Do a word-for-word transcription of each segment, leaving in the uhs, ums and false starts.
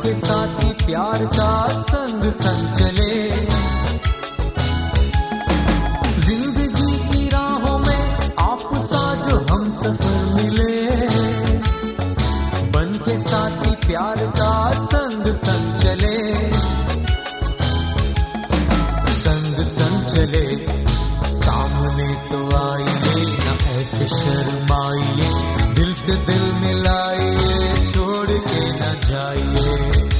के साथी प्यार का संग संग चले, जिंदगी की राहों में आप सा जो हम सफर मिले, बन के साथी प्यार का संग संग चले, संग संग चले। सामने तो आइए ना ऐसे शर्माइए, दिल से दिल मिलाइए, छोड़ के न जाइए।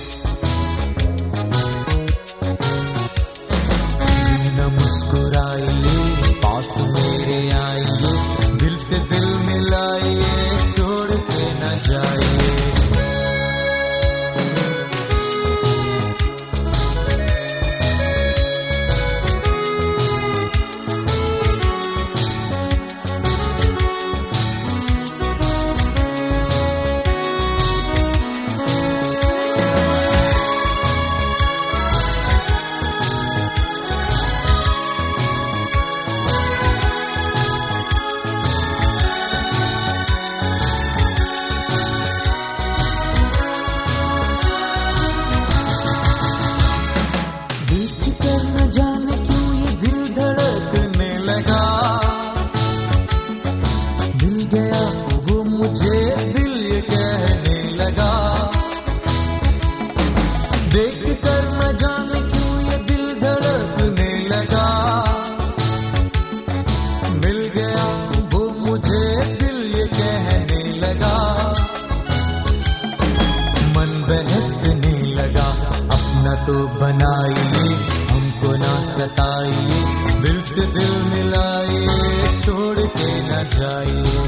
न मुस्कुराइए, पास मेरे आइए, दिल से दिल मिलाइए, छोड़ के न जाइए। तो बनाइए, हमको ना सताइए, दिल से दिल मिलाइए, छोड़ के न जाइए।